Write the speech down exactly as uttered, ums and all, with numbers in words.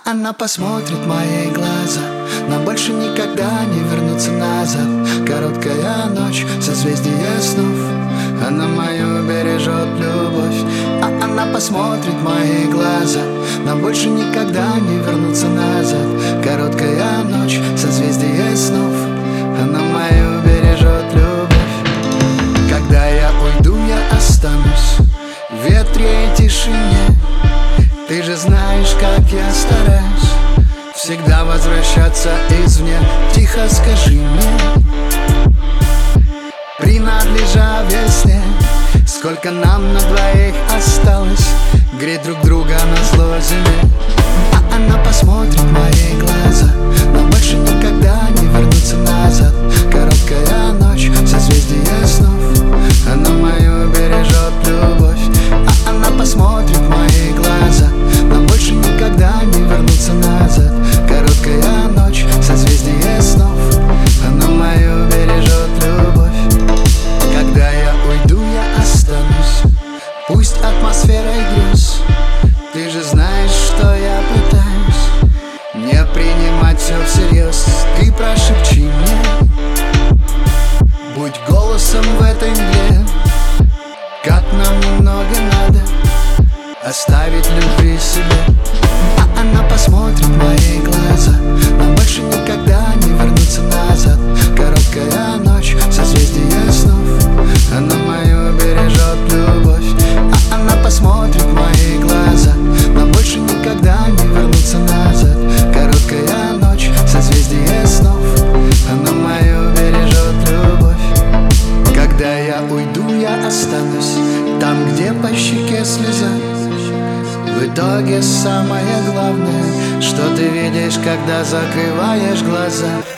она посмотрит в мои глаза. Нам больше никогда не вернуться назад. Короткая ночь, созвездие снов, она мою бережет любовь. А она посмотрит в мои глаза. Нам больше никогда не вернуться назад. Короткая ночь, созвездие снов, она мою бережет любовь. Когда я уйду, я останусь в ветре и тишине. Ты же знаешь, как я стараюсь всегда возвращаться извне. Тихо скажи мне, принадлежа весне, сколько нам на двоих осталось греть друг друга на зло зиме. А она посмотрит в мои глаза. Нам больше никогда не вернуться назад. Короткая ночь, созвездие снов, она мою бережет любовь. А она посмотрит в мои глаза. Нам больше никогда не вернуться назад. Короткая ночь, созвездие снов, она мою бережет любовь. Когда я уйду, я останусь, пусть атмосферой груз. Ты же знаешь, что я пытаюсь не принимать все всерьез. Ты прошепчи мне, будь голосом в этой мгле, как нам немного надо оставить любви себе. А она посмотрит в мои глаза. Нам больше никогда не вернуться назад. Короткая ночь, созвездие снов, она мою бережет любовь. А она посмотрит в мои глаза. Нам больше никогда не вернуться назад. Короткая ночь, созвездие снов, она мою бережет любовь. Когда я уйду, я останусь там, где по щеке слеза. В итоге самое главное, что ты видишь, когда закрываешь глаза.